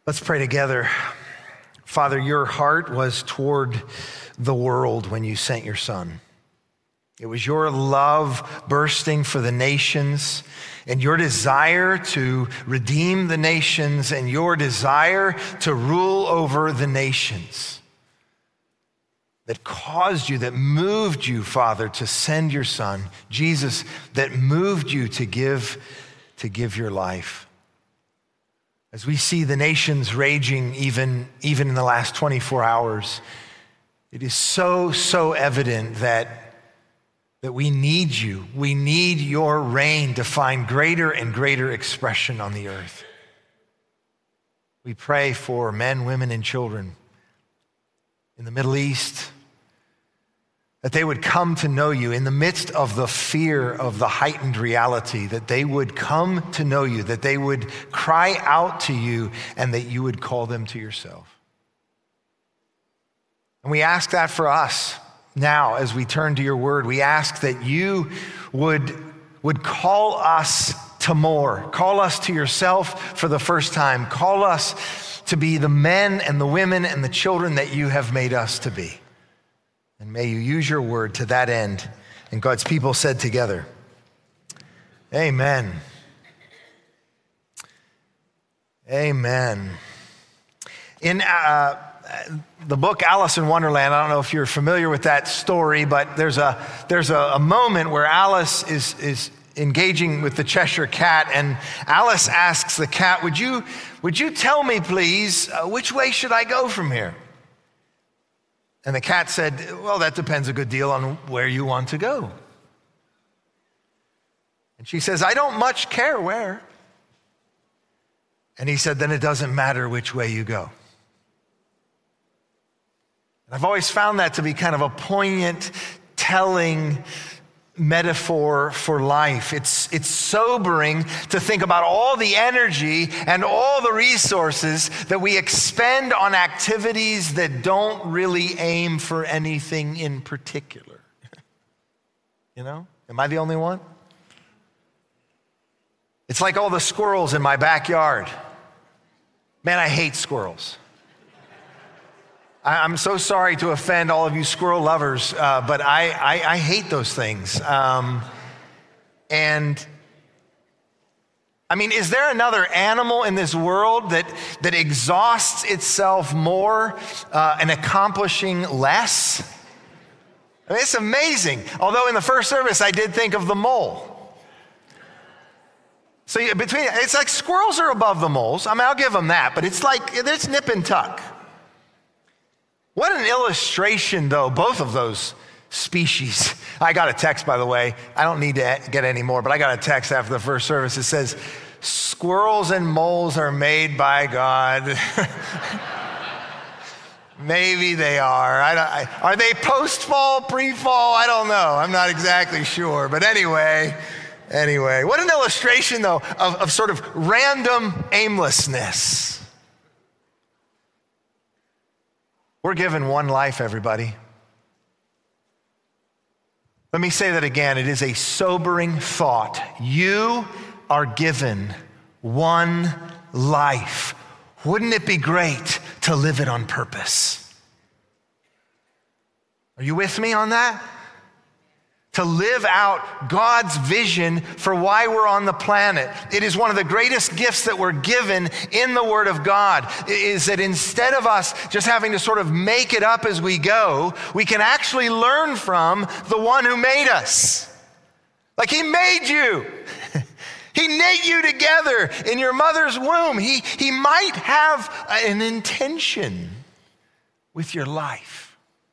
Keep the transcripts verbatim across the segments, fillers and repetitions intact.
Let's pray together. Father, your heart was toward the world when you sent your Son. It was your love bursting for the nations and your desire to redeem the nations and your desire to rule over the nations that caused you, that moved you, Father, to send your Son, Jesus, that moved you to give, to give your life. As we see the nations raging even, even in the last twenty-four hours, it is so, so evident that, that we need you. We need your reign to find greater and greater expression on the earth. We pray for men, women, and children in the Middle East, that they would come to know you in the midst of the fear of the heightened reality, that they would come to know you, that they would cry out to you, and that you would call them to yourself. And we ask that for us now as we turn to your word. We ask that you would, would call us to more, call us to yourself for the first time, call us to be the men and the women and the children that you have made us to be. And may you use your word to that end. And God's people said together, amen. Amen. In uh, the book Alice in Wonderland, I don't know if you're familiar with that story, but there's a there's a, a moment where Alice is is engaging with the Cheshire Cat, and Alice asks the cat, "Would you would you tell me, please, uh, which way should I go from here?" And the cat said, "Well, that depends a good deal on where you want to go." And she says, "I don't much care where." And he said, "Then it doesn't matter which way you go." And I've always found that to be kind of a poignant, telling metaphor for life. It's, it's sobering to think about all the energy and all the resources that we expend on activities that don't really aim for anything in particular. You know? Am I the only one? It's like all the squirrels in my backyard. Man, I hate squirrels. I'm so sorry to offend all of you squirrel lovers, uh, but I, I, I hate those things. Um, and I mean, is there another animal in this world that, that exhausts itself more uh, and accomplishing less? I mean, it's amazing. Although in the first service, I did think of the mole. So between, it's like squirrels are above the moles. I mean, I'll give them that, but it's like, it's nip and tuck. What an illustration, though, both of those species. I got a text, by the way. I don't need to get any more, but I got a text after the first service. It says, "Squirrels and moles are made by God." Maybe they are. I don't, I, are they post-fall, pre-fall? I don't know. I'm not exactly sure. But anyway, anyway, what an illustration, though, of, of sort of random aimlessness. We're given one life, everybody. Let me say that again. It is a sobering thought. You are given one life. Wouldn't it be great to live it on purpose? Are you with me on that? To live out God's vision for why we're on the planet. It is one of the greatest gifts that we're given in the Word of God, is that instead of us just having to sort of make it up as we go, we can actually learn from the one who made us. Like he made you. He knit you together in your mother's womb. He, he might have an intention with your life.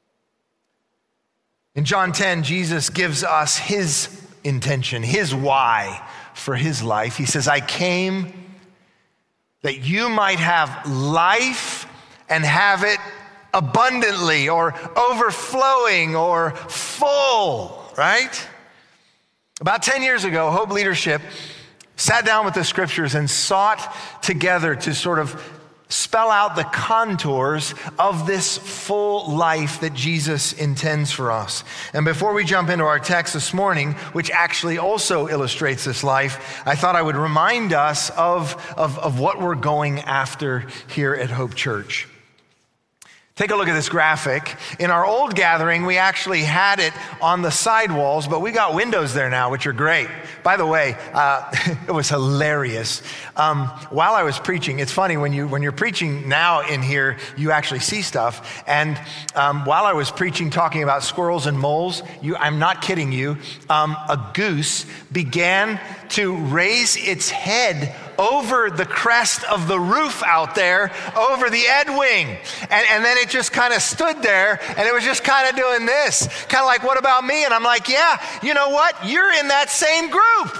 In John ten, Jesus gives us his intention, his why for his life. He says, "I came that you might have life and have it abundantly or overflowing or full," right? About ten years ago, Hope Leadership sat down with the scriptures and sought together to sort of spell out the contours of this full life that Jesus intends for us. And before we jump into our text this morning, which actually also illustrates this life, I thought I would remind us of, of, of what we're going after here at Hope Church. Take a look at this graphic. In our old gathering, we actually had it on the side walls, but we got windows there now, which are great. By the way, uh, it was hilarious. Um, while I was preaching, it's funny, when, you, when you're preaching now in here, you actually see stuff. And um, while I was preaching, talking about squirrels and moles, you, I'm not kidding you, um, a goose began to raise its head over the crest of the roof out there, over the Ed Wing. And, and then it just kind of stood there, and it was just kind of doing this. Kind of like, what about me? And I'm like, yeah, you know what? You're in that same group.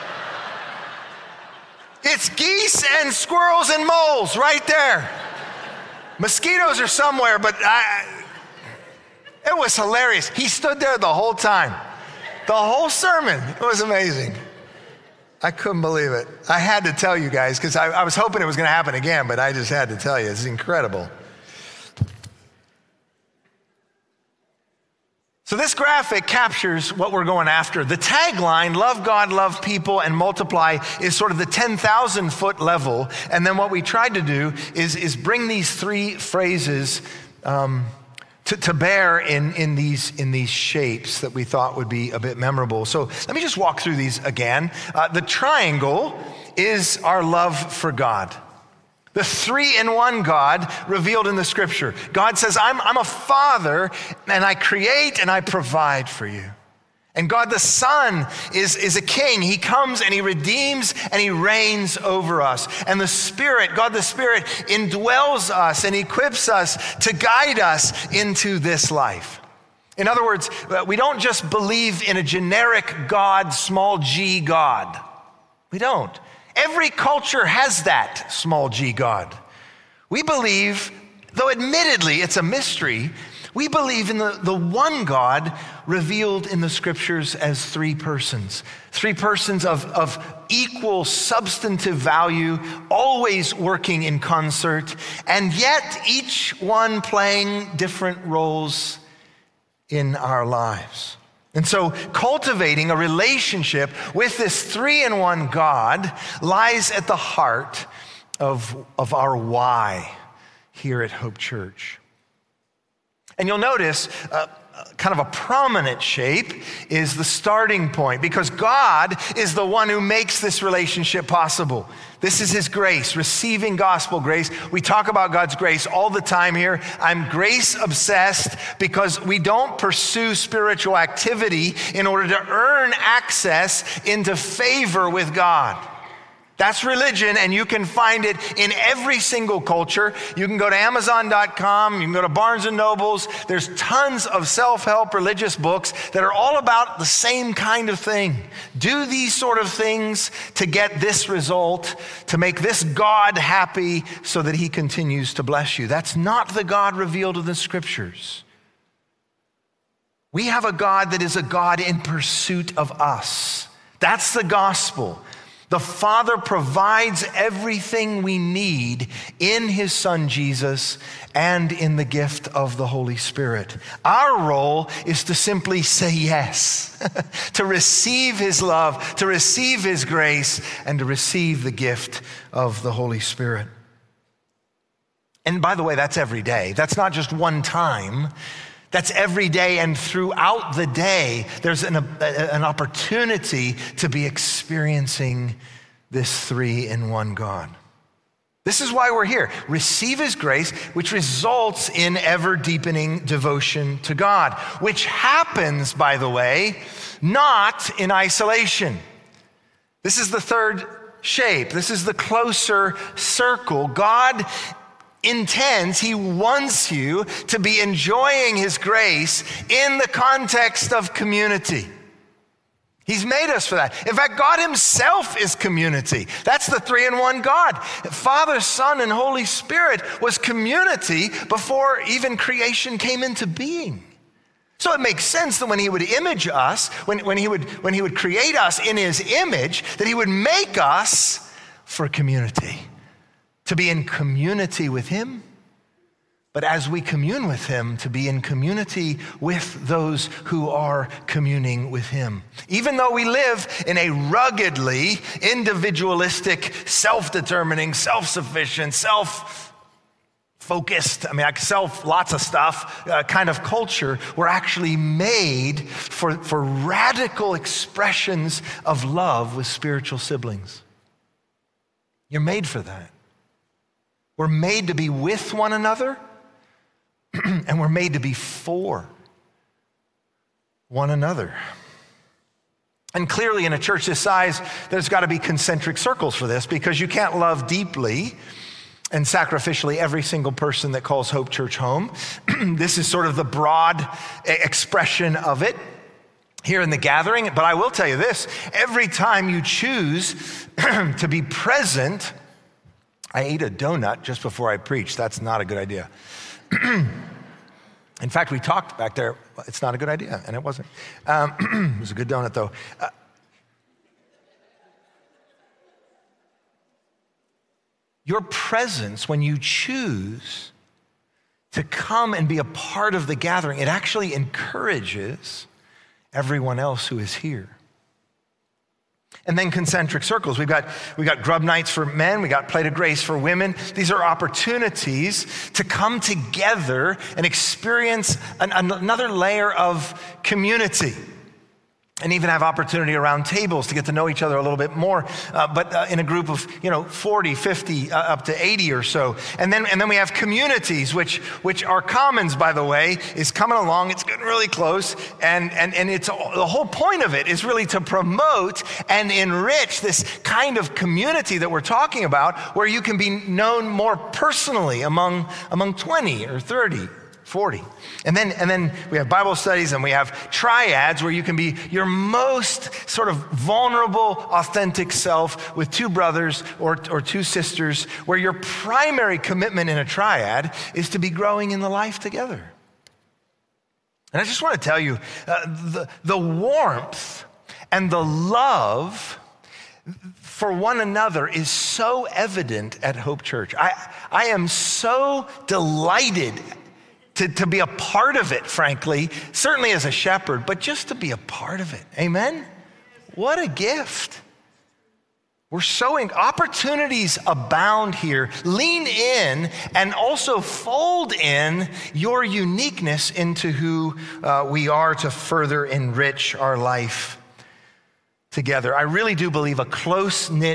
It's geese and squirrels and moles right there. Mosquitoes are somewhere, but I, it was hilarious. He stood there the whole time. The whole sermon. It was amazing. I couldn't believe it. I had to tell you guys, because I, I was hoping it was going to happen again, but I just had to tell you. It's incredible. So this graphic captures what we're going after. The tagline, love God, love people, and multiply, is sort of the ten thousand foot level. And then what we tried to do is, is bring these three phrases um, To, to bear in, in, these, in these shapes that we thought would be a bit memorable. So let me just walk through these again. Uh, the triangle is our love for God. The three-in-one God revealed in the scripture. God says, I'm, I'm a father, and I create and I provide for you. And God the Son is, is a king. He comes and he redeems and he reigns over us. And the Spirit, God the Spirit, indwells us and equips us to guide us into this life. In other words, we don't just believe in a generic God, small g God. We don't. Every culture has that small g God. We believe, though admittedly it's a mystery, we believe in the, the one God revealed in the scriptures as three persons. Three persons of, of equal substantive value, always working in concert, and yet each one playing different roles in our lives. And so cultivating a relationship with this three-in-one God lies at the heart of, of our why here at Hope Church. And you'll notice uh, kind of a prominent shape is the starting point, because God is the one who makes this relationship possible. This is his grace, receiving gospel grace. We talk about God's grace all the time here. I'm grace obsessed because we don't pursue spiritual activity in order to earn access into favor with God. That's religion, and you can find it in every single culture. You can go to Amazon dot com, you can go to Barnes and Nobles. There's tons of self-help religious books that are all about the same kind of thing. Do these sort of things to get this result, to make this God happy so that he continues to bless you. That's not the God revealed in the scriptures. We have a God that is a God in pursuit of us. That's the gospel. The Father provides everything we need in his Son Jesus and in the gift of the Holy Spirit. Our role is to simply say yes, to receive his love, to receive his grace, and to receive the gift of the Holy Spirit. And by the way, that's every day. That's not just one time. That's every day, and throughout the day, there's an, an opportunity to be experiencing this three-in-one God. This is why we're here. Receive his grace, which results in ever-deepening devotion to God, which happens, by the way, not in isolation. This is the third shape. This is the closer circle. God intends, he wants you to be enjoying his grace in the context of community. He's made us for that. In fact, God himself is community. That's the three-in-one God. Father, Son, and Holy Spirit was community before even creation came into being. So it makes sense that when he would image us, when, when, he would, when he would create us in his image, that he would make us for community, to be in community with him, but as we commune with him, to be in community with those who are communing with him. Even though we live in a ruggedly individualistic, self-determining, self-sufficient, self-focused, I mean, like self, lots of stuff, uh, kind of culture, we're actually made for, for radical expressions of love with spiritual siblings. You're made for that. We're made to be with one another, and we're made to be for one another. And clearly in a church this size, there's got to be concentric circles for this, because you can't love deeply and sacrificially every single person that calls Hope Church home. This is sort of the broad expression of it here in the gathering. But I will tell you this, every time you choose to be present, I ate a donut just before I preached. That's not a good idea. In fact, we talked back there, it's not a good idea, and it wasn't. Um, it was a good donut, though. Uh, your presence, when you choose to come and be a part of the gathering, it actually encourages everyone else who is here. And then concentric circles. We've got, we got grub nights for men. We got Plate of Grace for women. These are opportunities to come together and experience an, another layer of community. And even have opportunity around tables to get to know each other a little bit more, uh, but uh, in a group of, you know, forty, fifty, uh, up to eighty or so. And then and then we have communities, which which our Commons, by the way, is coming along. It's getting really close, and and and it's the whole point of it is really to promote and enrich this kind of community that we're talking about, where you can be known more personally among among twenty or thirty. forty. And then and then we have Bible studies, and we have triads where you can be your most sort of vulnerable, authentic self with two brothers or, or two sisters, where your primary commitment in a triad is to be growing in the life together. And I just want to tell you, uh, the, the warmth and the love for one another is so evident at Hope Church. I, I am so delighted To, to be a part of it, frankly, certainly as a shepherd, but just to be a part of it. Amen? What a gift. We're so in, opportunities abound here. Lean in and also fold in your uniqueness into who uh, we are to further enrich our life together. I really do believe a close-knit,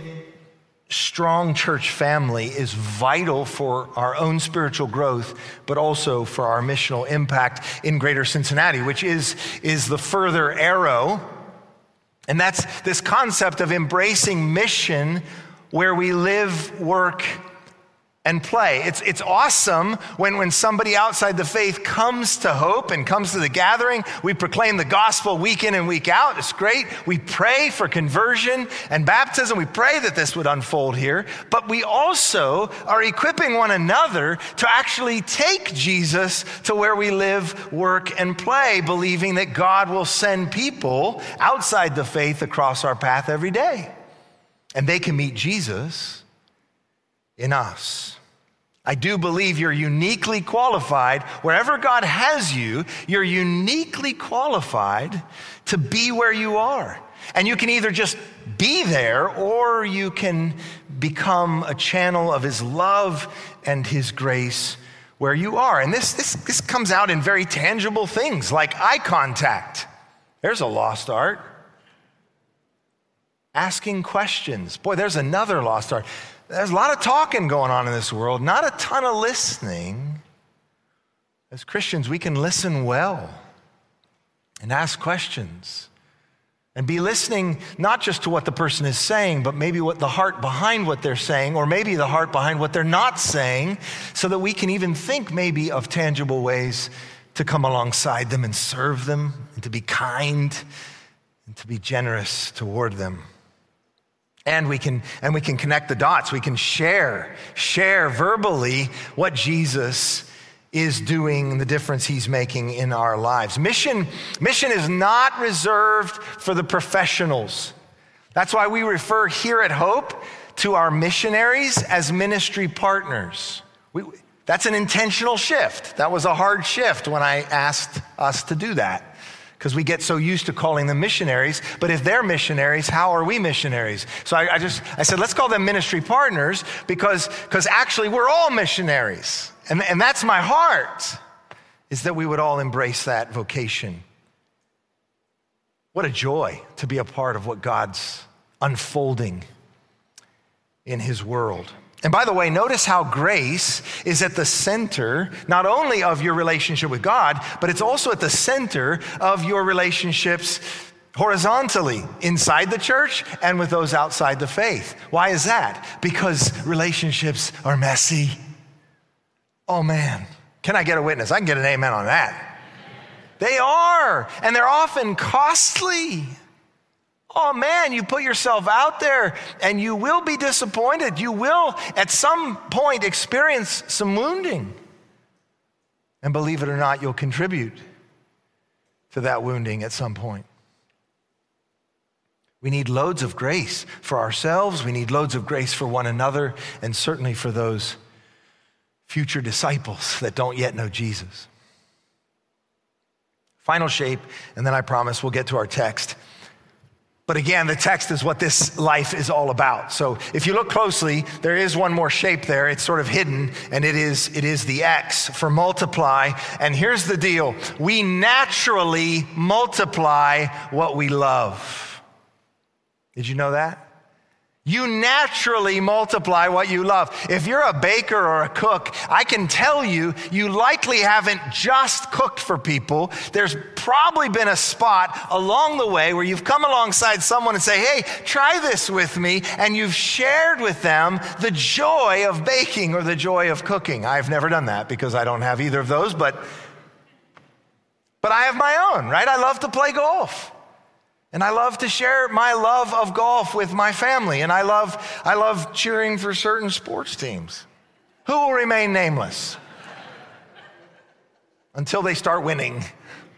strong church family is vital for our own spiritual growth, but also for our missional impact in Greater Cincinnati, which is, is the further arrow. And that's this concept of embracing mission where we live, work, and play. It's, it's awesome when, when somebody outside the faith comes to Hope and comes to the gathering. We proclaim the gospel week in and week out. It's great. We pray for conversion and baptism. We pray that this would unfold here. But we also are equipping one another to actually take Jesus to where we live, work, and play, believing that God will send people outside the faith across our path every day. And they can meet Jesus in us. I do believe you're uniquely qualified. Wherever God has you, you're uniquely qualified to be where you are. And you can either just be there, or you can become a channel of his love and his grace where you are. And this, this, this comes out in very tangible things like eye contact. There's a lost art. Asking questions. Boy, there's another lost art. There's a lot of talking going on in this world, not a ton of listening. As Christians, we can listen well and ask questions and be listening not just to what the person is saying, but maybe what the heart behind what they're saying, or maybe the heart behind what they're not saying, so that we can even think maybe of tangible ways to come alongside them and serve them, and to be kind and to be generous toward them. And we can and we can connect the dots. We can share, share verbally what Jesus is doing, the difference he's making in our lives. Mission, mission is not reserved for the professionals. That's why we refer here at Hope to our missionaries as ministry partners. We, that's an intentional shift. That was a hard shift when I asked us to do that, because we get so used to calling them missionaries. But if they're missionaries, how are we missionaries? So I, I just, I said, let's call them ministry partners, because, because actually we're all missionaries. And, and that's my heart, is that we would all embrace that vocation. What a joy to be a part of what God's unfolding in his world. And by the way, notice how grace is at the center, not only of your relationship with God, but it's also at the center of your relationships horizontally inside the church and with those outside the faith. Why is that? Because relationships are messy. Oh man, can I get a witness? I can get an amen on that. They are, and they're often costly. Oh man, you put yourself out there and you will be disappointed. You will at some point experience some wounding. And believe it or not, you'll contribute to that wounding at some point. We need loads of grace for ourselves. We need loads of grace for one another, and certainly for those future disciples that don't yet know Jesus. Final shape, and then I promise we'll get to our text. But again, the text is what this life is all about. So if you look closely, there is one more shape there. It's sort of hidden, and it is, it is the X for multiply. And here's the deal. We naturally multiply what we love. Did you know that? You naturally multiply what you love. If you're a baker or a cook, I can tell you, you likely haven't just cooked for people. There's probably been a spot along the way where you've come alongside someone and say, hey, try this with me. And you've shared with them the joy of baking or the joy of cooking. I've never done that because I don't have either of those, but, but I have my own, right? I love to play golf. And I love to share my love of golf with my family. And I love, I love cheering for certain sports teams who will remain nameless until they start winning.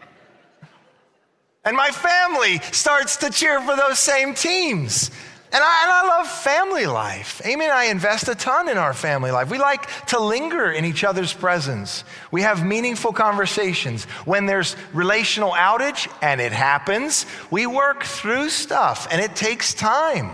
And my family starts to cheer for those same teams. And I, and I love family life. Amy and I invest a ton in our family life. We like to linger in each other's presence. We have meaningful conversations. When there's relational outage, and it happens, we work through stuff, and it takes time.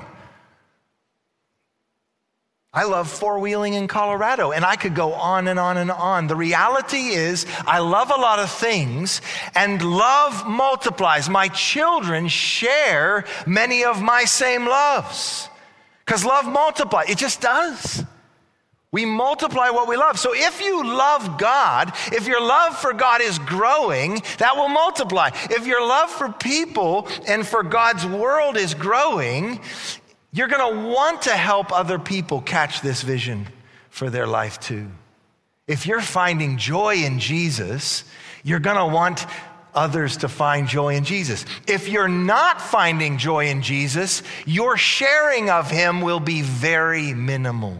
I love four-wheeling in Colorado, and I could go on and on and on. The reality is, I love a lot of things, and love multiplies. My children share many of my same loves, because love multiplies. It just does. We multiply what we love. So if you love God, if your love for God is growing, that will multiply. If your love for people and for God's world is growing, you're going to want to help other people catch this vision for their life too. If you're finding joy in Jesus, you're going to want others to find joy in Jesus. If you're not finding joy in Jesus, your sharing of him will be very minimal.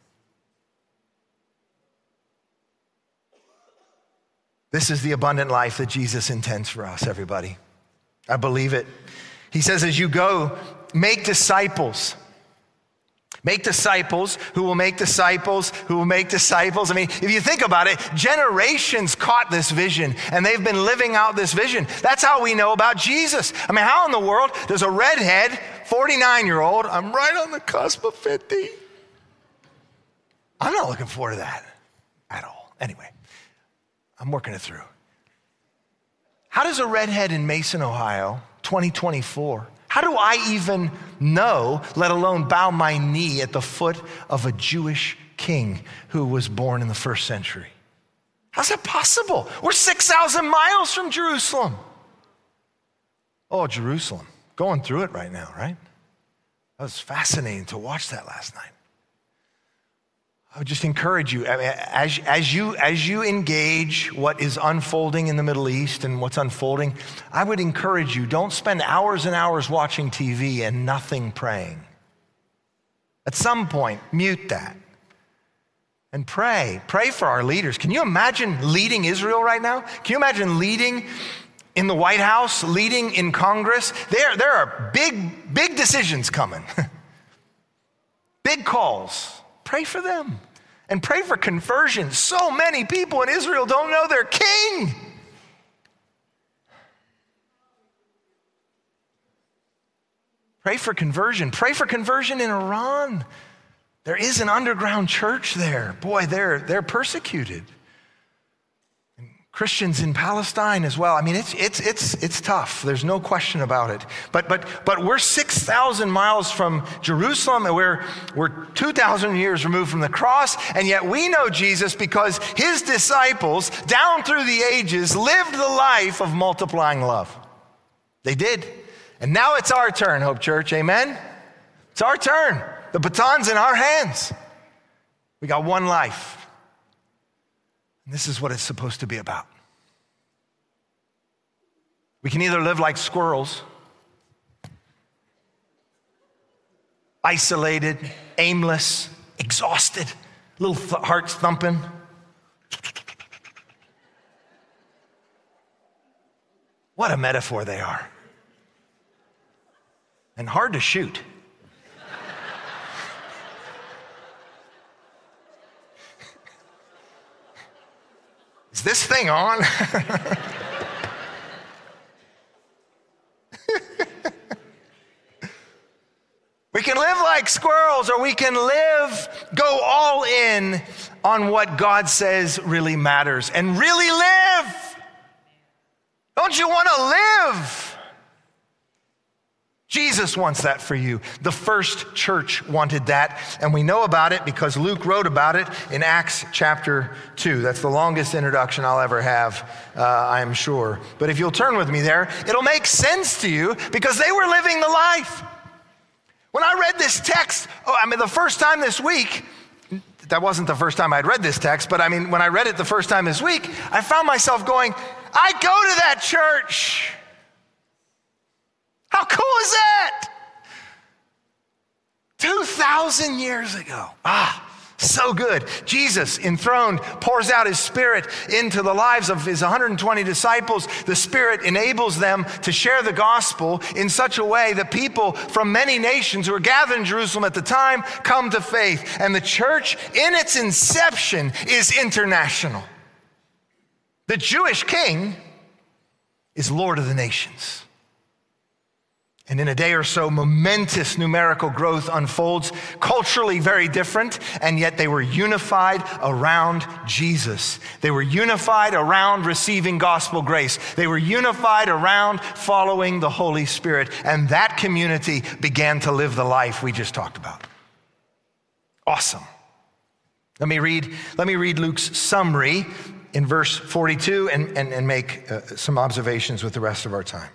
This is the abundant life that Jesus intends for us, everybody. I believe it. He says, as you go, make disciples. Make disciples who will make disciples who will make disciples. I mean, if you think about it, generations caught this vision and they've been living out this vision. That's how we know about Jesus. I mean, how in the world does a redhead, forty-nine-year-old, I'm right on the cusp of fifty. I'm not looking forward to that at all. Anyway, I'm working it through. How does a redhead in Mason, Ohio, twenty twenty-four, how do I even know, let alone bow my knee at the foot of a Jewish king who was born in the first century? How's that possible? We're six thousand miles from Jerusalem. Oh, Jerusalem, going through it right now, right? That was fascinating to watch that last night. I would just encourage you, as, as you, as you engage what is unfolding in the Middle East and what's unfolding, I would encourage you, don't spend hours and hours watching T V and nothing praying. At some point, mute that and pray. Pray for our leaders. Can you imagine leading Israel right now? Can you imagine leading in the White House, leading in Congress? There, there are big, big decisions coming. big calls. Pray for them and pray for conversion. So many people in Israel don't know their king. Pray for conversion. Pray for conversion in Iran. There is an underground church there. Boy, they're, they're persecuted. And Christians in Palestine as well. I mean, it's, it's, it's, it's tough. There's no question about it. But, but, but we're six thousand miles from Jerusalem, and we're, we're two thousand years removed from the cross, and yet we know Jesus because his disciples, down through the ages, lived the life of multiplying love. They did. And now it's our turn, Hope Church, amen? It's our turn. The baton's in our hands. We got one life. And this is what it's supposed to be about. We can either live like squirrels, isolated, aimless, exhausted, little th- hearts thumping. What a metaphor they are. And hard to shoot. Is this thing on? We can live like squirrels, or we can live, go all in on what God says really matters and really live. Don't you want to live? Jesus wants that for you. The first church wanted that, and we know about it because Luke wrote about it in Acts chapter two. That's the longest introduction I'll ever have, uh, I am sure. But if you'll turn with me there, it'll make sense to you because they were living the life. When I read this text, oh, I mean, the first time this week, that wasn't the first time I'd read this text, but I mean, when I read it the first time this week, I found myself going, I go to that church. How cool is that? two thousand years ago. Ah, so good. Jesus, enthroned, pours out his Spirit into the lives of his one hundred twenty disciples. The Spirit enables them to share the gospel in such a way that people from many nations who are gathered in Jerusalem at the time come to faith. And the church, in its inception, is international. The Jewish king is Lord of the nations. And in a day or so, momentous numerical growth unfolds, culturally very different, and yet they were unified around Jesus. They were unified around receiving gospel grace. They were unified around following the Holy Spirit, and that community began to live the life we just talked about. Awesome. Let me read, let me read Luke's summary in verse forty-two and, and, and make uh, some observations with the rest of our time.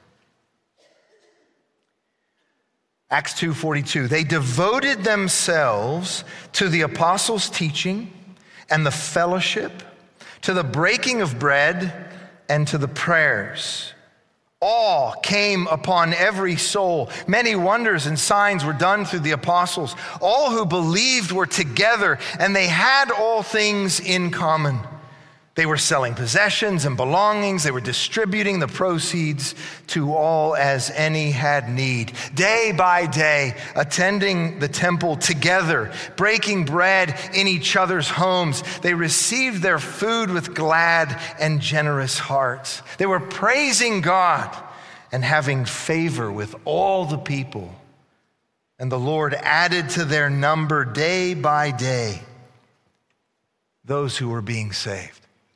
Acts two forty-two, they devoted themselves to the apostles' teaching and the fellowship, to the breaking of bread and to the prayers. Awe came upon every soul. Many wonders and signs were done through the apostles. All who believed were together, and they had all things in common. They were selling possessions and belongings. They were distributing the proceeds to all as any had need. Day by day, attending the temple together, breaking bread in each other's homes. They received their food with glad and generous hearts. They were praising God and having favor with all the people. And the Lord added to their number day by day those who were being saved.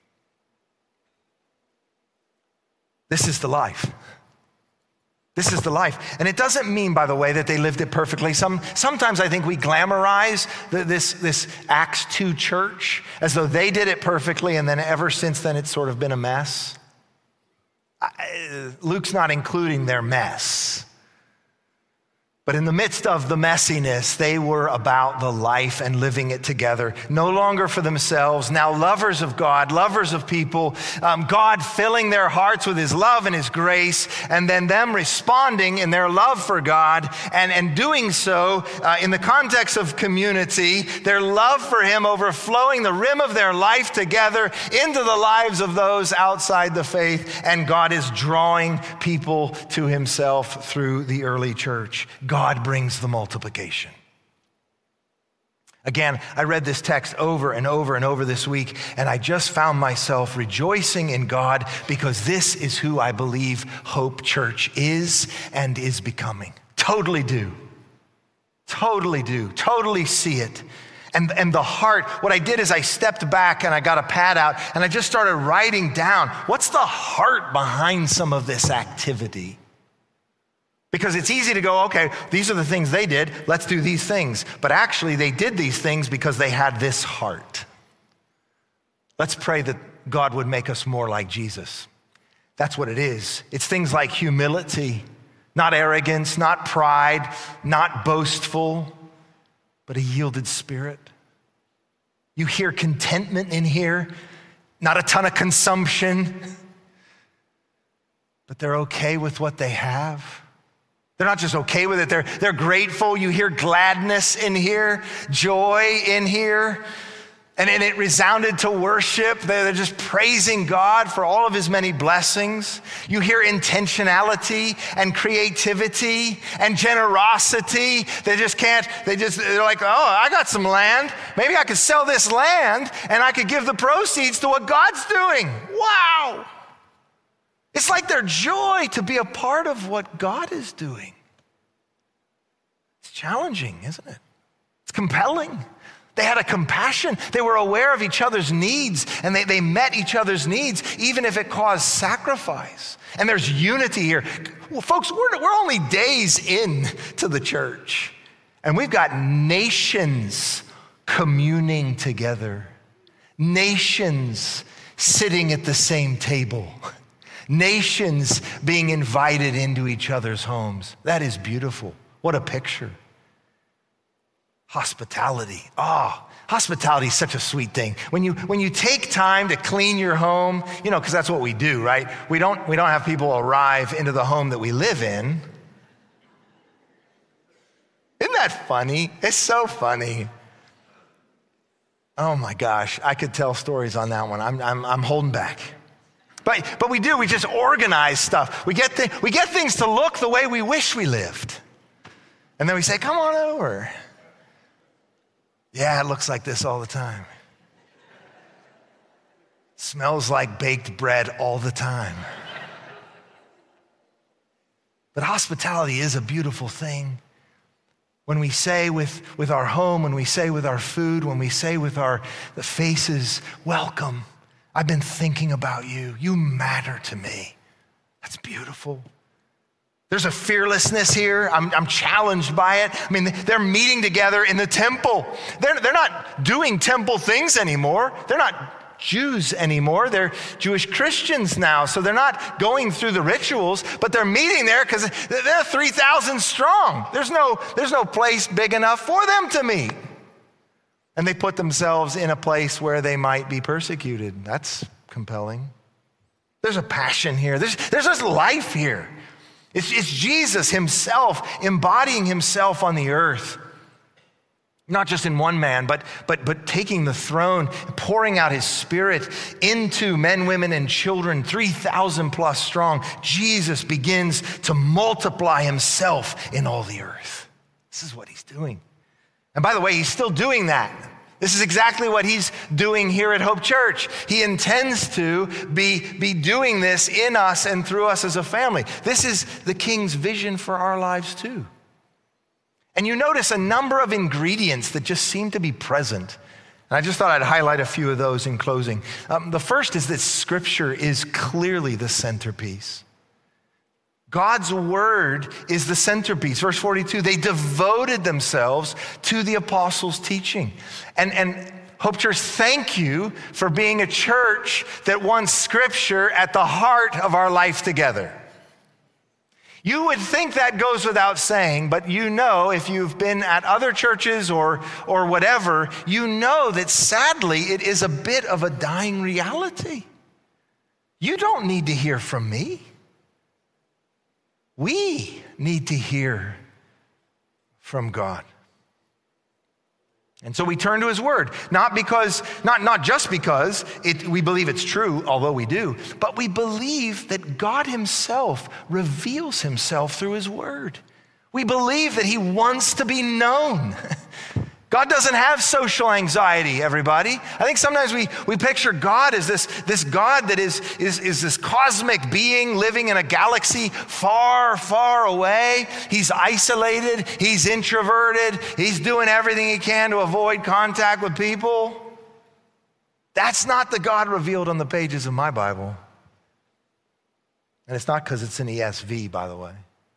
This is the life. This is the life. And it doesn't mean, by the way, that they lived it perfectly. Some, sometimes I think we glamorize the, this, this Acts two church as though they did it perfectly, and then ever since then it's sort of been a mess. I, Luke's not including their mess. But in the midst of the messiness, they were about the life and living it together. No longer for themselves, now lovers of God, lovers of people, um, God filling their hearts with his love and his grace, and then them responding in their love for God, and, and doing so uh, in the context of community, their love for him overflowing the rim of their life together into the lives of those outside the faith, and God is drawing people to himself through the early church. God brings the multiplication. Again, I read this text over and over and over this week, and I just found myself rejoicing in God because this is who I believe Hope Church is and is becoming. Totally do. Totally do. Totally see it. And, and the heart, what I did is I stepped back and I got a pad out and I just started writing down, what's the heart behind some of this activity? Because it's easy to go, okay, these are the things they did, let's do these things. But actually, they did these things because they had this heart. Let's pray that God would make us more like Jesus. That's what it is. It's things like humility, not arrogance, not pride, not boastful, but a yielded spirit. You hear contentment in here, not a ton of consumption, but they're okay with what they have. They're not just okay with it, they're, they're grateful. You hear gladness in here, joy in here. And, and it resounded to worship. They're just praising God for all of his many blessings. You hear intentionality and creativity and generosity. They just can't, they just, they're like, oh, I got some land. Maybe I could sell this land and I could give the proceeds to what God's doing. Wow. It's like their joy to be a part of what God is doing. It's challenging, isn't it? It's compelling. They had a compassion. They were aware of each other's needs, and they, they met each other's needs, even if it caused sacrifice. And there's unity here. Well, folks, we're, we're only days in to the church, and we've got nations communing together, nations sitting at the same table, nations being invited into each other's homes. That is beautiful. What a picture. Hospitality. Oh, hospitality is such a sweet thing. When you when you take time to clean your home, you know, because that's what we do, right? We don't we don't have people arrive into the home that we live in. Isn't that funny? It's so funny. Oh my gosh, I could tell stories on that one. I'm I'm I'm holding back. But but we do. We just organize stuff. We get th- we get things to look the way we wish we lived, and then we say, "Come on over." Yeah, it looks like this all the time. Smells like baked bread all the time. But hospitality is a beautiful thing. When we say with, with our home, when we say with our food, when we say with our the faces, welcome, I've been thinking about you. You matter to me. That's beautiful. There's a fearlessness here. I'm, I'm challenged by it. I mean, they're meeting together in the temple. They're, they're not doing temple things anymore. They're not Jews anymore. They're Jewish Christians now. So they're not going through the rituals, but they're meeting there because they're three thousand strong. There's no, there's no place big enough for them to meet. And they put themselves in a place where they might be persecuted. That's compelling. There's a passion here. There's, there's this life here. It's, it's Jesus himself embodying himself on the earth. Not just in one man, but, but, but taking the throne, pouring out his spirit into men, women, and children, three thousand plus strong. Jesus begins to multiply himself in all the earth. This is what he's doing. And by the way, he's still doing that. This is exactly what he's doing here at Hope Church. He intends to be, be doing this in us and through us as a family. This is the King's vision for our lives too. And you notice a number of ingredients that just seem to be present. And I just thought I'd highlight a few of those in closing. Um, the first is that Scripture is clearly the centerpiece. God's word is the centerpiece. Verse forty-two, they devoted themselves to the apostles' teaching. And, and Hope Church, thank you for being a church that wants Scripture at the heart of our life together. You would think that goes without saying, but you know, if you've been at other churches or, or whatever, you know that sadly it is a bit of a dying reality. You don't need to hear from me. We need to hear from God. And so we turn to his word, not because, not, not just because it, we believe it's true, although we do, but we believe that God himself reveals himself through his word. We believe that he wants to be known. God doesn't have social anxiety, everybody. I think sometimes we, we picture God as this, this God that is, is, is this cosmic being living in a galaxy far, far away. He's isolated, he's introverted, he's doing everything he can to avoid contact with people. That's not the God revealed on the pages of my Bible. And it's not because it's an E S V, by the way.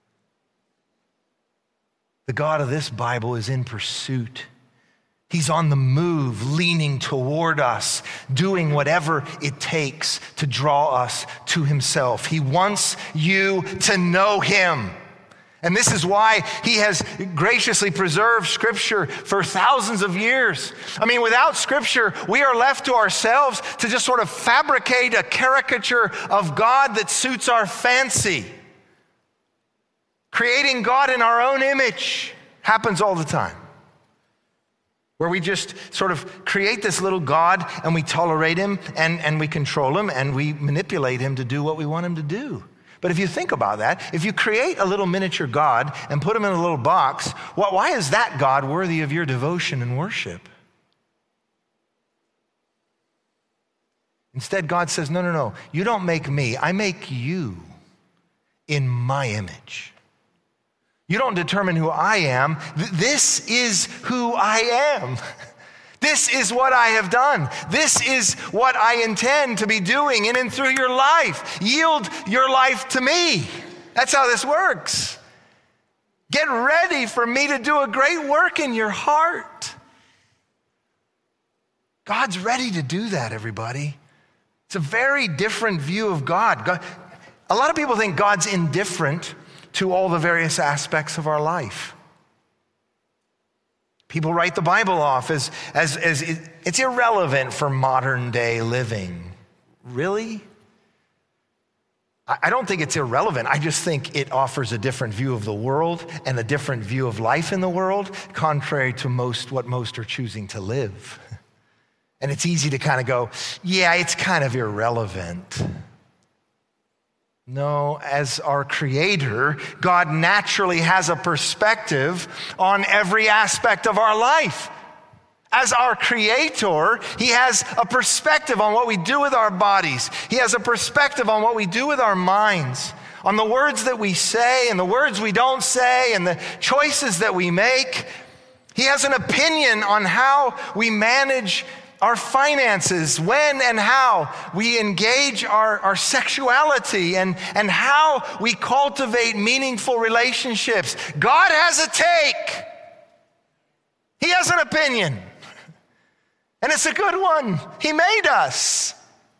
The God of this Bible is in pursuit. He's on the move, leaning toward us, doing whatever it takes to draw us to himself. He wants you to know him. And this is why he has graciously preserved Scripture for thousands of years. I mean, without Scripture, we are left to ourselves to just sort of fabricate a caricature of God that suits our fancy. Creating God in our own image happens all the time, where we just sort of create this little God and we tolerate him and, and we control him and we manipulate him to do what we want him to do. But if you think about that, if you create a little miniature God and put him in a little box, well, why is that God worthy of your devotion and worship? Instead, God says, no, no, no, you don't make me, I make you in my image. You don't determine who I am. This is who I am. This is what I have done. This is what I intend to be doing in and through your life. Yield your life to me. That's how this works. Get ready for me to do a great work in your heart. God's ready to do that, everybody. It's a very different view of God. God. A lot of people think God's indifferent to all the various aspects of our life. People write the Bible off as, as, as it, it's irrelevant for modern day living. Really? I, I don't think it's irrelevant. I just think it offers a different view of the world and a different view of life in the world, contrary to most what most are choosing to live. And it's easy to kind of go, yeah, it's kind of irrelevant. No, as our Creator, God naturally has a perspective on every aspect of our life. As our Creator, he has a perspective on what we do with our bodies. He has a perspective on what we do with our minds, on the words that we say and the words we don't say and the choices that we make. He has an opinion on how we manage our finances, when and how we engage our, our sexuality, and, and how we cultivate meaningful relationships. God has a take. He has an opinion. And it's a good one. He made us.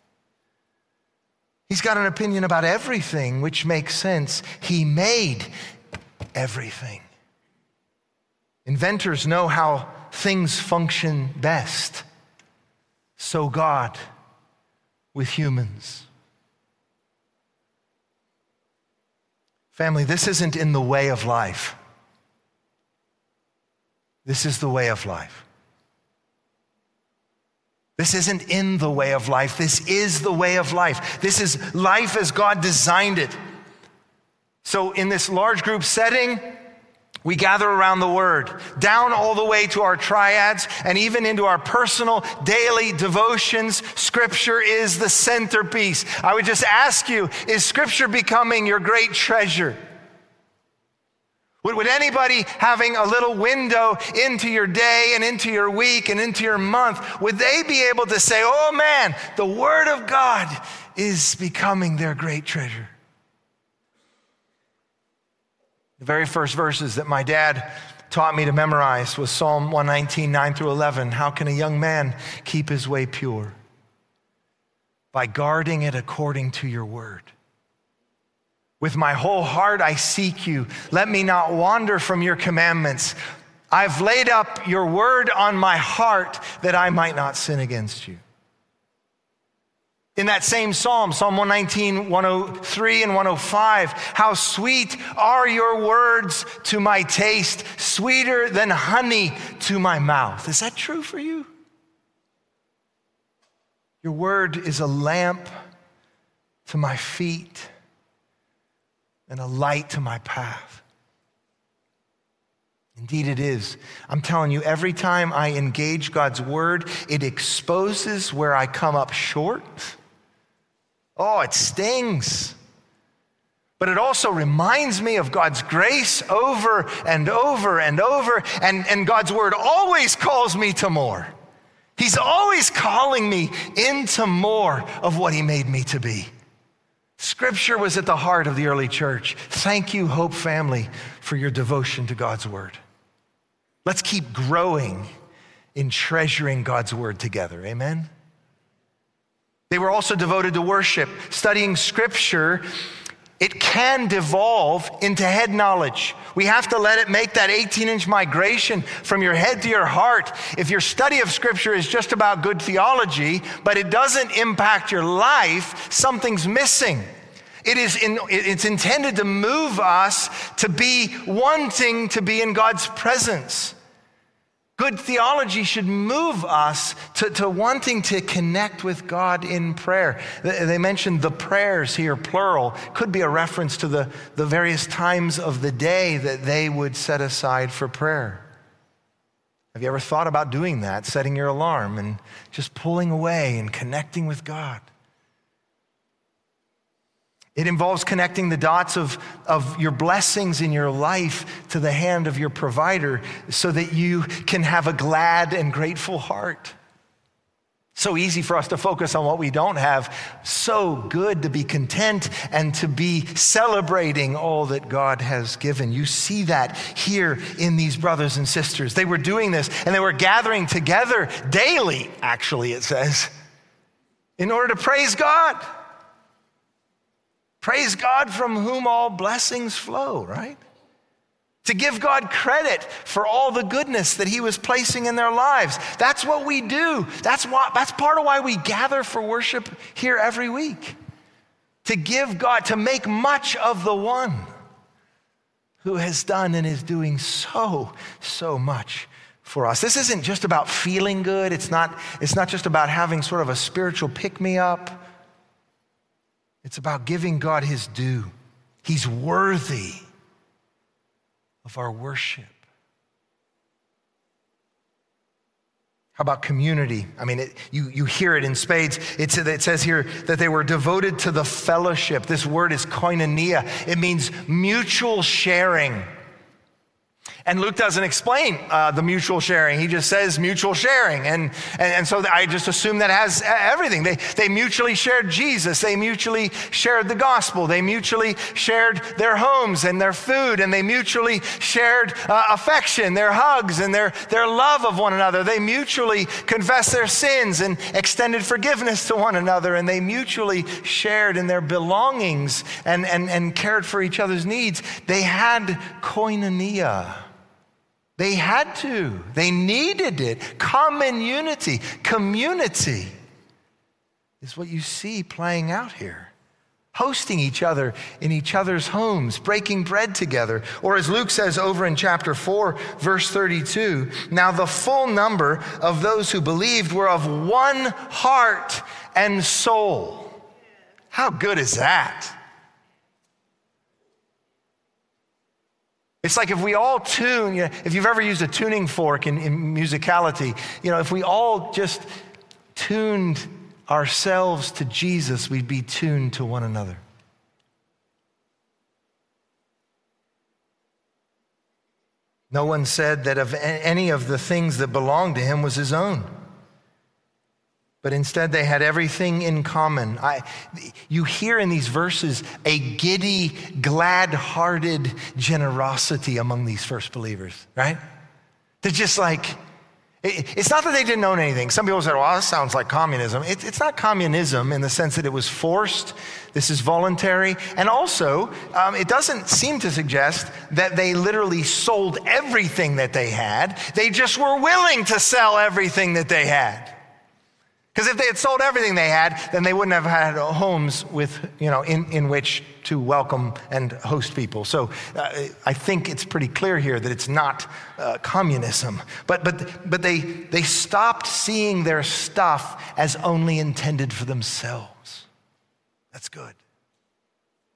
He's got an opinion about everything, which makes sense. He made everything. Inventors know how things function best. So God with humans. Family, this isn't in the way of life. This is the way of life. This isn't in the way of life. This is the way of life. This is life as God designed it. So in this large group setting, we gather around the Word, down all the way to our triads and even into our personal daily devotions. Scripture is the centerpiece. I would just ask you, is Scripture becoming your great treasure? Would, would anybody having a little window into your day and into your week and into your month, would they be able to say, oh man, the Word of God is becoming their great treasure? The very first verses that my dad taught me to memorize was Psalm one nineteen, nine through eleven. How can a young man keep his way pure? By guarding it according to your word. With my whole heart I seek you. Let me not wander from your commandments. I've laid up your word on my heart that I might not sin against you. In that same psalm, Psalm one nineteen, one oh three and one oh five, how sweet are your words to my taste, sweeter than honey to my mouth. Is that true for you? Your word is a lamp to my feet and a light to my path. Indeed it is. I'm telling you, every time I engage God's word, it exposes where I come up short. Oh, it stings. But it also reminds me of God's grace over and over and over, and, and God's word always calls me to more. He's always calling me into more of what he made me to be. Scripture was at the heart of the early church. Thank you, Hope family, for your devotion to God's word. Let's keep growing in treasuring God's word together. Amen? They were also devoted to worship. Studying Scripture, it can devolve into head knowledge. We have to let it make that eighteen-inch migration from your head to your heart. If your study of Scripture is just about good theology, but it doesn't impact your life, something's missing. It is in, it's intended to move us to be wanting to be in God's presence. Good theology should move us to, to wanting to connect with God in prayer. They mentioned the prayers here, plural. Could be a reference to the, the various times of the day that they would set aside for prayer. Have you ever thought about doing that, setting your alarm and just pulling away and connecting with God? It involves connecting the dots of, of your blessings in your life to the hand of your provider so that you can have a glad and grateful heart. So easy for us to focus on what we don't have. So good to be content and to be celebrating all that God has given. You see that here in these brothers and sisters. They were doing this, and they were gathering together daily, actually, it says, in order to praise God. Praise God from whom all blessings flow, right? To give God credit for all the goodness that he was placing in their lives. That's what we do. That's why, that's part of why we gather for worship here every week. To give God, to make much of the one who has done and is doing so, so much for us. This isn't just about feeling good. It's not, it's not just about having sort of a spiritual pick-me-up. It's about giving God his due. He's worthy of our worship. How about community? I mean, it, you, you hear it in spades. It's, it says here that they were devoted to the fellowship. This word is koinonia. It means mutual sharing. And Luke doesn't explain uh, the mutual sharing. He just says mutual sharing. And, and, and so I just assume that has everything. They, they mutually shared Jesus. They mutually shared the gospel. They mutually shared their homes and their food. And they mutually shared uh, affection, their hugs and their, their love of one another. They mutually confessed their sins and extended forgiveness to one another. And they mutually shared in their belongings and, and, and cared for each other's needs. They had koinonia. They had to. They needed it. Common unity, community is what you see playing out here. Hosting each other in each other's homes, breaking bread together. Or as Luke says over in chapter four, verse thirty-two, now the full number of those who believed were of one heart and soul. How good is that? It's like if we all tune, you know, if you've ever used a tuning fork in, in musicality, you know, if we all just tuned ourselves to Jesus, we'd be tuned to one another. No one said that of any of the things that belonged to him was his own. But instead, they had everything in common. I, you hear in these verses a giddy, glad-hearted generosity among these first believers, right? They're just like, it, it's not that they didn't own anything. Some people say, well, this sounds like communism. It, it's not communism in the sense that it was forced. This is voluntary. And also, um, it doesn't seem to suggest that they literally sold everything that they had. They just were willing to sell everything that they had. Because if they had sold everything they had, then they wouldn't have had homes with, you know, in, in which to welcome and host people. So uh, I think it's pretty clear here that it's not uh, communism. But but but they they stopped seeing their stuff as only intended for themselves. That's good.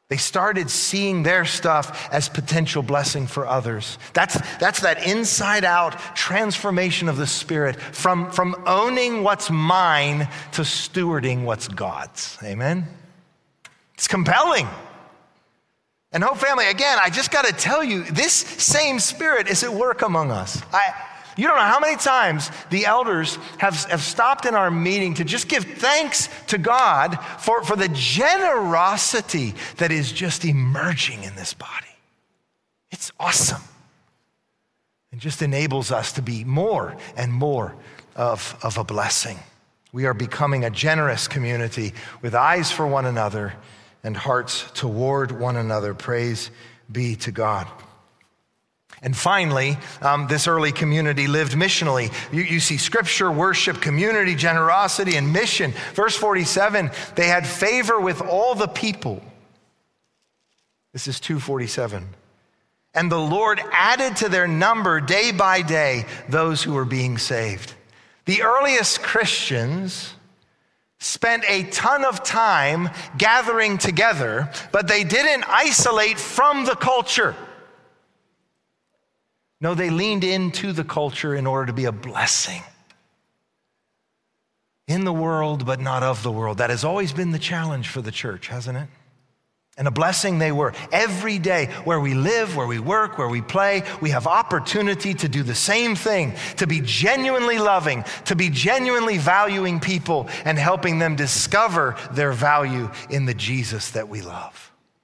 They started seeing their stuff as potential blessing for others. That's, that's that inside-out transformation of the Spirit from, from owning what's mine to stewarding what's God's. Amen? It's compelling. And Hope Family, again, I just got to tell you, this same Spirit is at work among us. I, you don't know how many times the elders have, have stopped in our meeting to just give thanks to God for, for the generosity that is just emerging in this body. It's awesome. It just enables us to be more and more of, of a blessing. We are becoming a generous community with eyes for one another and hearts toward one another. Praise be to God. And finally, um, this early community lived missionally. You, you see scripture, worship, community, generosity, and mission. Verse forty-seven, they had favor with all the people. This is two forty-seven. And the Lord added to their number day by day those who were being saved. The earliest Christians spent a ton of time gathering together, but they didn't isolate from the culture. No, they leaned into the culture in order to be a blessing. In the world, but not of the world. That has always been the challenge for the church, hasn't it? And a blessing they were. Every day, where we live, where we work, where we play, we have opportunity to do the same thing, to be genuinely loving, to be genuinely valuing people and helping them discover their value in the Jesus that we love.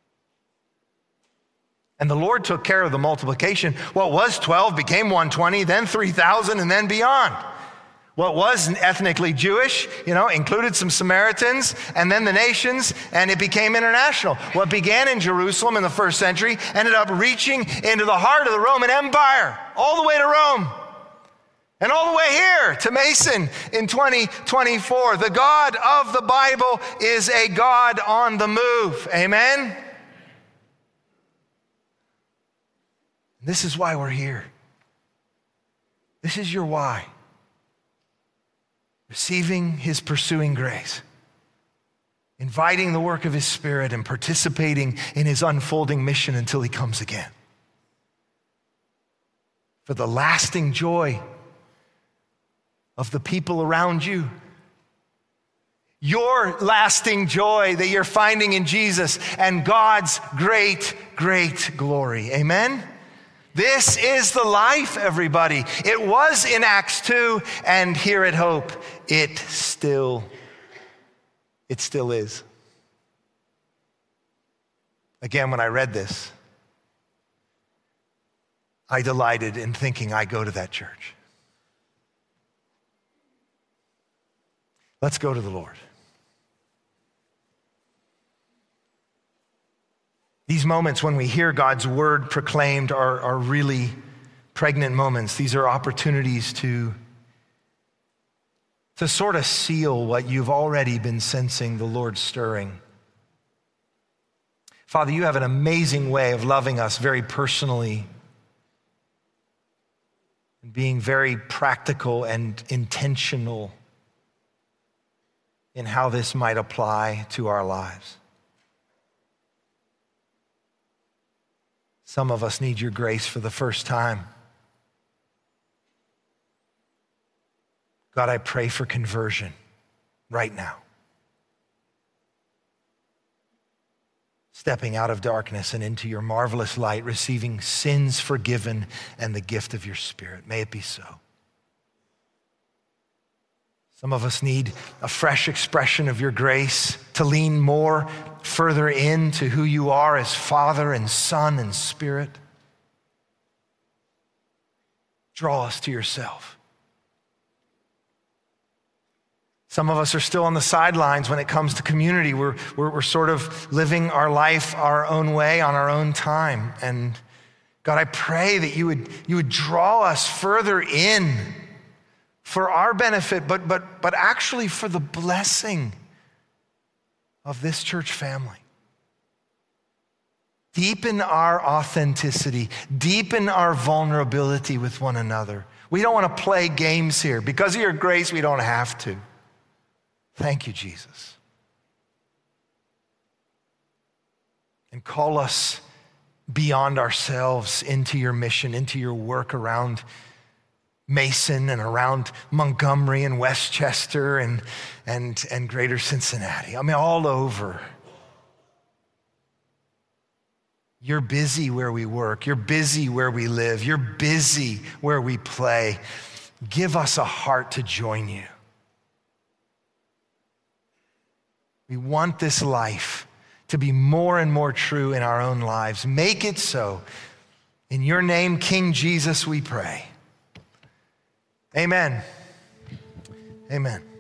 And the Lord took care of the multiplication. What was twelve became one hundred twenty, then three thousand, and then beyond. What was ethnically Jewish, you know, included some Samaritans, and then the nations, and it became international. What began in Jerusalem in the first century ended up reaching into the heart of the Roman Empire, all the way to Rome, and all the way here to Mason in twenty twenty-four. The God of the Bible is a God on the move. Amen? This is why we're here. This is your why. Receiving his pursuing grace, inviting the work of his Spirit, and participating in his unfolding mission until he comes again. For the lasting joy of the people around you. Your lasting joy that you're finding in Jesus and God's great, great glory. Amen? This is the life, everybody. It was in Acts two, and here at Hope, it still, it still is. Again, when I read this, I delighted in thinking I go to that church. Let's go to the Lord. These moments when we hear God's word proclaimed are, are really pregnant moments. These are opportunities to, to sort of seal what you've already been sensing the Lord stirring. Father, you have an amazing way of loving us very personally and being very practical and intentional in how this might apply to our lives. Some of us need your grace for the first time. God, I pray for conversion right now. Stepping out of darkness and into your marvelous light, receiving sins forgiven and the gift of your Spirit. May it be so. Some of us need a fresh expression of your grace to lean more further into who you are as Father and Son and Spirit. Draw us to yourself. Some of us are still on the sidelines when it comes to community. We're, we're, we're sort of living our life our own way on our own time. And God, I pray that you would, you would draw us further in for our benefit, but, but, but actually for the blessing of this church family. Deepen our authenticity. Deepen our vulnerability with one another. We don't want to play games here. Because of your grace, we don't have to. Thank you, Jesus. and call us beyond ourselves into your mission, into your work around Mason and around Montgomery and Westchester and, and, and greater Cincinnati. I mean, all over. You're busy where we work. You're busy where we live. You're busy where we play. Give us a heart to join you. We want this life to be more and more true in our own lives. Make it so. In your name, King Jesus, we pray. Amen. Amen.